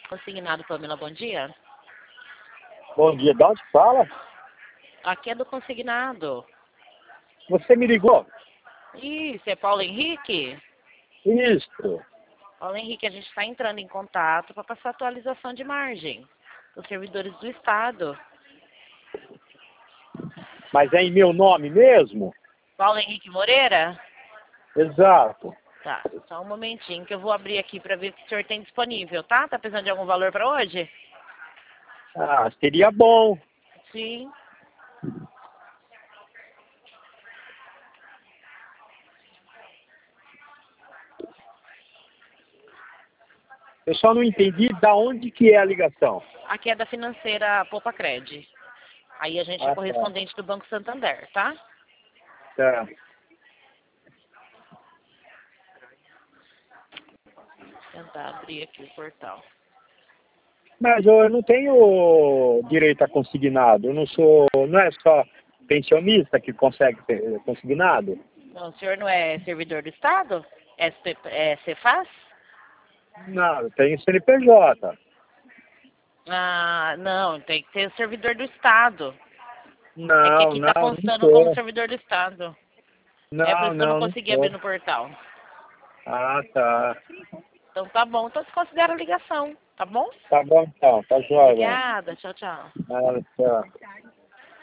Consignado, Pamela, bom dia. Bom dia, de onde fala? Aqui é do consignado. Você me ligou? Isso, é Paulo Henrique? Isso. Paulo Henrique, a gente está entrando em contato para passar atualização de margem dos servidores do Estado. Mas é em meu nome mesmo? Paulo Henrique Moreira? Exato. Tá, só um momentinho que eu vou abrir aqui para ver o que o senhor tem disponível, tá? Tá precisando de algum valor para hoje? Ah, seria bom. Sim. Eu só não entendi da onde que é a ligação. Aqui é da financeira Poupa Cred. Aí a gente é Ah, correspondente do Banco Santander, tá? tá. Vou tentar abrir aqui o portal. Mas eu não tenho direito a consignado. Eu não sou. Não é só pensionista que consegue ter consignado? Não, o senhor não é servidor do Estado? É Cefaz? Não, eu tenho CNPJ. Ah, não, tem que ser servidor do Estado. É que Não, aqui tá não constando como sou. servidor do Estado. É por Não, isso que eu não não consegui abrir sou. no portal. Ah, tá. Então tá bom, então desconsidera a ligação, tá bom? Tá bom então, tá joia. Obrigada, tchau, tchau. Ah, tá.